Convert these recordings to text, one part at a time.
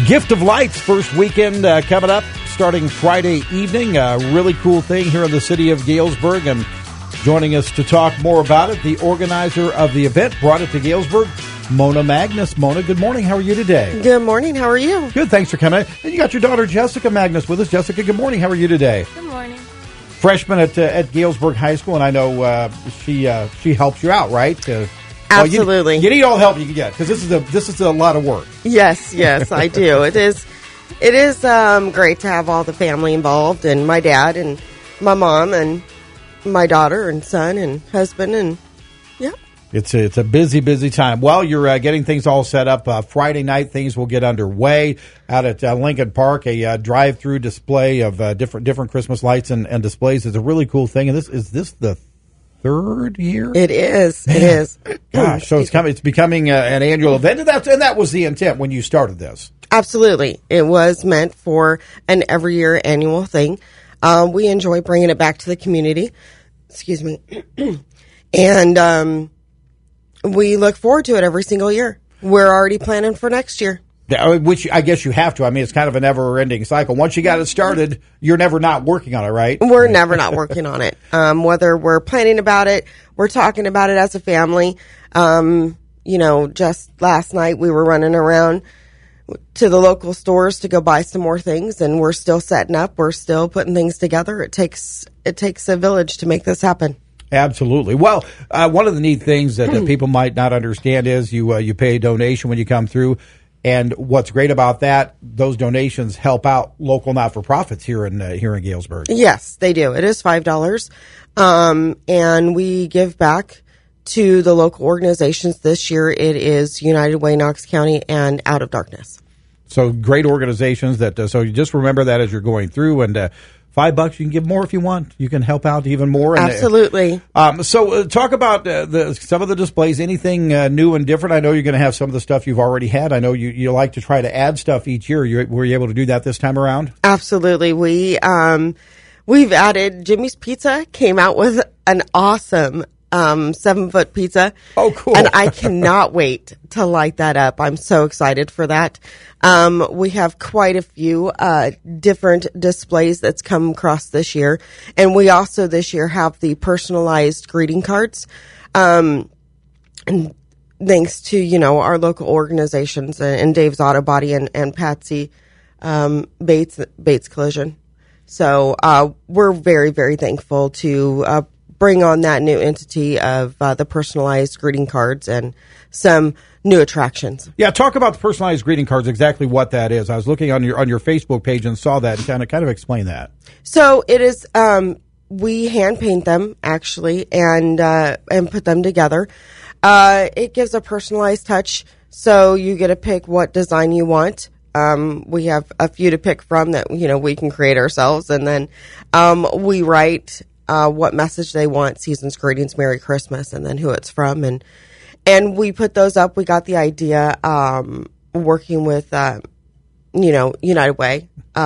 Gift of Lights, first weekend coming up, starting Friday evening. A really cool thing here in the city of Galesburg. And joining us to talk more about it, the organizer of the event, brought it to Galesburg, Mona Magnus. Mona, good morning. How are you today? Good morning. How are you? Good. Thanks for coming. And you got your daughter, Jessica Magnus, with us. Jessica, good morning. How are you today? Good morning. Freshman at Galesburg High School, and I know she helps you out, right? Absolutely. You need all the help you can get, because this is a lot of work. Yes, I do. It is great to have all the family involved, and my dad and my mom and my daughter and son and husband, and yeah. It's a busy time. Well, you're getting things all set up. Friday night, things will get underway out at Lincoln Park. A drive-through display of different Christmas lights and displays is a really cool thing. And is this the third year? It is. It is. Gosh, so it's becoming an annual event, and that was the intent when you started this. Absolutely, it was meant for an every year annual thing. We enjoy bringing it back to the community. Excuse me, and we look forward to it every single year. We're already planning for next year. Which I guess you have to. I mean, it's kind of a never-ending cycle. Once you got it started, you're never not working on it, right? We're never not working on it. Whether we're planning about it, we're talking about it as a family. Just last night we were running around to the local stores to go buy some more things, and we're still setting up. We're still putting things together. It takes a village to make this happen. Absolutely. Well, one of the neat things that people might not understand is you pay a donation when you come through. And what's great about that, those donations help out local not-for-profits here in Galesburg. Yes, they do. It is $5, and we give back to the local organizations. This year, it is United Way, Knox County, and Out of Darkness. So great organizations so you just remember that as you're going through, and $5, you can give more if you want. You can help out even more. Absolutely. So talk about some of the displays, anything new and different. I know you're going to have some of the stuff you've already had. I know you like to try to add stuff each year. Were you able to do that this time around? Absolutely. We've added Jimmy's Pizza, came out with an awesome 7-foot pizza. Oh, cool. And I cannot wait to light that up. I'm so excited for that. We have quite a few different displays that's come across this year. And we also this year have the personalized greeting cards. And thanks to, our local organizations and Dave's Auto Body and Patsy Bates Collision. So we're very, very thankful to bring on that new entity of the personalized greeting cards and some new attractions. Yeah, talk about the personalized greeting cards, exactly what that is. I was looking on your Facebook page and saw that, and kind of explain that. So it is, we hand paint them actually and put them together. It gives a personalized touch, so you get to pick what design you want. We have a few to pick from that, we can create ourselves, and then we write what message they want, season's greetings, Merry Christmas, and then who it's from. And we put those up. We got the idea working with, United Way.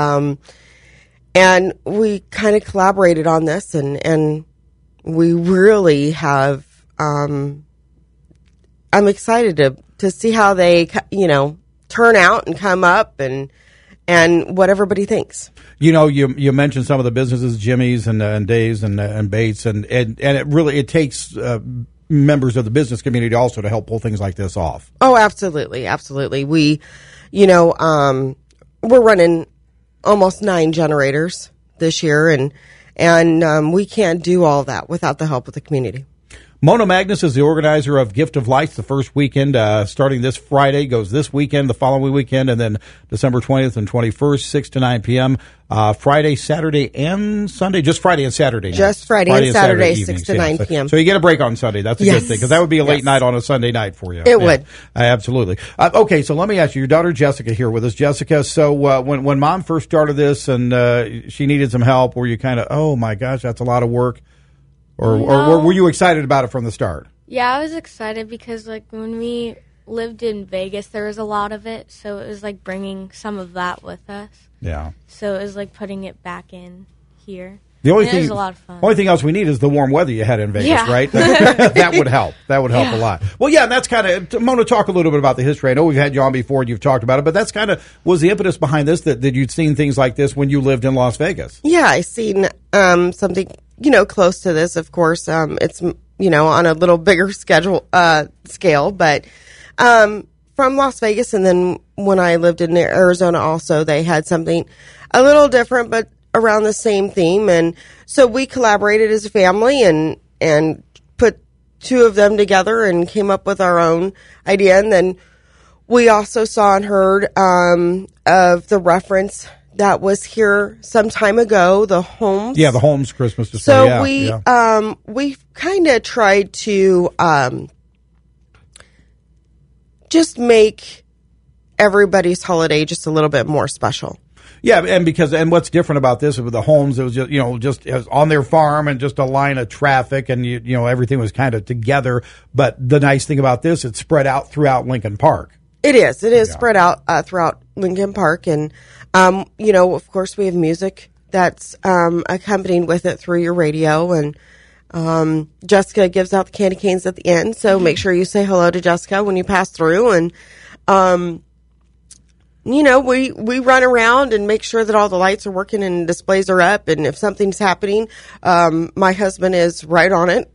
And we kind of collaborated on this, and we really have, I'm excited to see how they, turn out and come up and what everybody thinks. You mentioned some of the businesses, Jimmy's and Dave's and Bates, and it takes members of the business community also to help pull things like this off. Oh, absolutely, absolutely. We, we're running almost 9 generators this year, and we can't do all that without the help of the community. Mona Magnus is the organizer of Gift of Lights, the first weekend starting this Friday, goes this weekend, the following weekend, and then December 20th and 21st, 6 to 9 p.m. Friday, Saturday, and Sunday. Just Friday and Saturday nights. Just Friday and Saturday, 6 evenings, to 9 p.m. So you get a break on Sunday. That's a good thing, because that would be a late night on a Sunday night for you. It would. Absolutely. Okay, so let me ask you, your daughter Jessica here with us. Jessica, so when Mom first started this and she needed some help, were you kind of, oh my gosh, that's a lot of work? Or were you excited about it from the start? Yeah, I was excited because, when we lived in Vegas, there was a lot of it, so it was, bringing some of that with us. Yeah. So it was, putting it back in here. The only It thing, is a lot of fun. only thing else we need is the warm weather you had in Vegas, Yeah. right? That would help. That would help a lot. Well, yeah, and that's kind of, Mona, talk a little bit about the history. I know we've had you on before and you've talked about it, but that's kind of was the impetus behind this, that you'd seen things like this when you lived in Las Vegas. Yeah, I seen something, close to this. Of course, it's on a little bigger scale, but from Las Vegas, and then when I lived in Arizona, also they had something a little different, but around the same theme. And so we collaborated as a family and put two of them together and came up with our own idea. And then we also saw and heard of the reference that was here some time ago, the Holmes. Yeah, the Holmes Christmas display. So yeah, we kind of tried to just make everybody's holiday just a little bit more special. Yeah, and what's different about this with the Holmes, it was just it was on their farm and just a line of traffic, and everything was kind of together. But the nice thing about this, it's spread out throughout Lincoln Park. It is spread out throughout Lincoln Park, and of course we have music that's accompanied with it through your radio, and Jessica gives out the candy canes at the end, so make sure you say hello to Jessica when you pass through, and we run around and make sure that all the lights are working and displays are up. And if something's happening, my husband is right on it.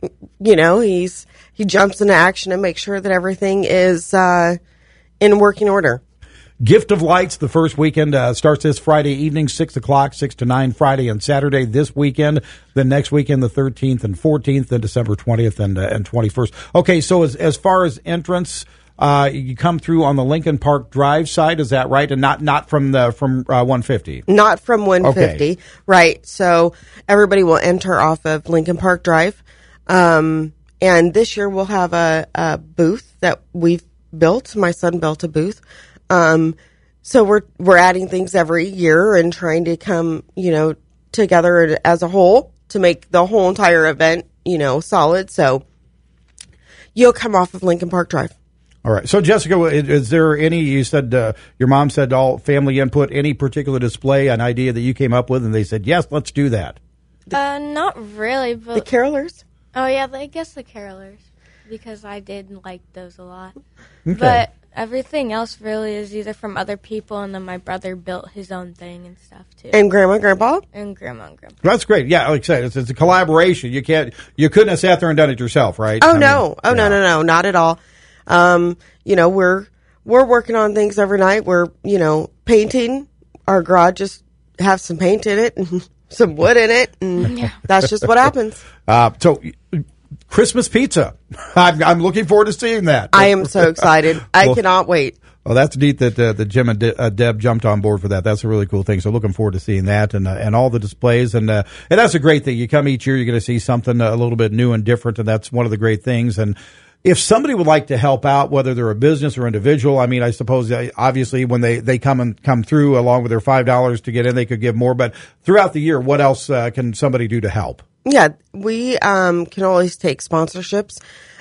He jumps into action and makes sure that everything is in working order. Gift of Lights, the first weekend, starts this Friday evening, 6 o'clock, 6 to 9, Friday and Saturday this weekend. Then next weekend, the 13th and 14th, then December 20th and 21st. Okay, so as far as entrance, you come through on the Lincoln Park Drive side, is that right? And not from 150? Not from 150, okay. Right. So everybody will enter off of Lincoln Park Drive. And this year we'll have a booth that we've built. My son built a booth. So we're adding things every year and trying to come, together as a whole to make the whole entire event, solid. So you'll come off of Lincoln Park Drive. All right. So, Jessica, is there any, you said, your mom said all family input, any particular display, an idea that you came up with, and they said, yes, let's do that? Not really, but... The carolers? Oh, yeah, I guess the carolers, because I did like those a lot. Okay. But everything else really is either from other people, and then my brother built his own thing and stuff, too. And Grandma and Grandpa? And Grandma and Grandpa. That's great. Yeah, like I said, it's a collaboration. You couldn't have sat there and done it yourself, right? No, not at all. We're working on things every night. We're, painting. Our garage just have some paint in it and some wood in it, and that's just what happens. So, Christmas pizza. I'm looking forward to seeing that. I am so excited. I cannot wait. Well, that's neat that Jim and Deb jumped on board for that. That's a really cool thing. So looking forward to seeing that and all the displays. And that's a great thing. You come each year, you're going to see something a little bit new and different, and that's one of the great things. And if somebody would like to help out, whether they're a business or individual, I mean, I suppose obviously when they come through along with their $5 to get in, they could give more. But throughout the year, what else can somebody do to help? Yeah, we can always take sponsorships.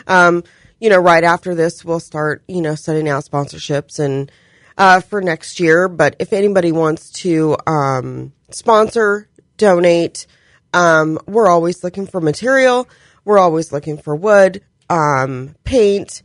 Right after this, we'll start, setting out sponsorships and for next year. But if anybody wants to sponsor, donate, we're always looking for material. We're always looking for wood, paint,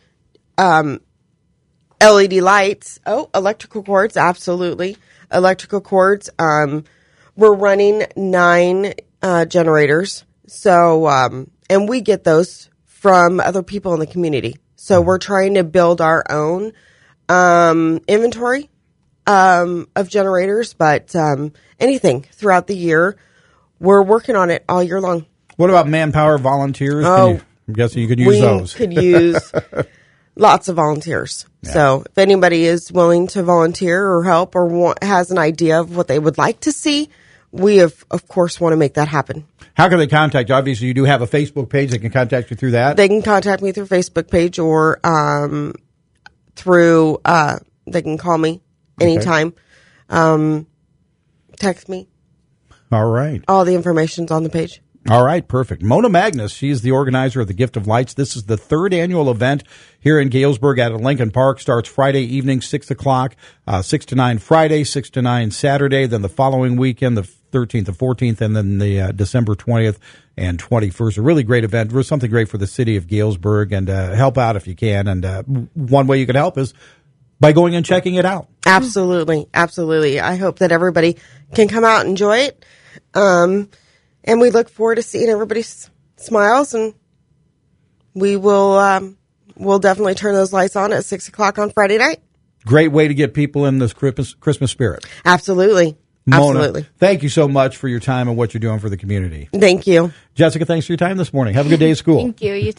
LED lights. Oh, electrical cords, absolutely. Electrical cords. We're running 9 generators. So, and we get those from other people in the community. So we're trying to build our own inventory of generators, but anything throughout the year, we're working on it all year long. What about manpower, volunteers? I'm guessing you could use those. We could use lots of volunteers. Yeah. So if anybody is willing to volunteer or help or has an idea of what they would like to see, we, of course, want to make that happen. How can they contact you? Obviously, you do have a Facebook page. They can contact you through that? They can contact me through Facebook page or through, they can call me anytime. Okay. Text me. All right. All the information's on the page. All right, perfect. Mona Magnus, she's the organizer of the Gift of Lights. This is the third annual event here in Galesburg at Lincoln Park. Starts Friday evening, 6 o'clock, 6 to 9 Friday, 6 to 9 Saturday. Then the following weekend, the 13th and 14th, and then the December 20th and 21st. A really great event. It was something great for the city of Galesburg, and help out if you can. And one way you can help is by going and checking it out. Absolutely. Absolutely. I hope that everybody can come out and enjoy it. And we look forward to seeing everybody's smiles, and we will, we'll definitely turn those lights on at 6 o'clock on Friday night. Great way to get people in this Christmas spirit. Absolutely. Mona, Absolutely. thank you so much for your time and what you're doing for the community. Thank you. Jessica, thanks for your time this morning. Have a good day at school. Thank you. You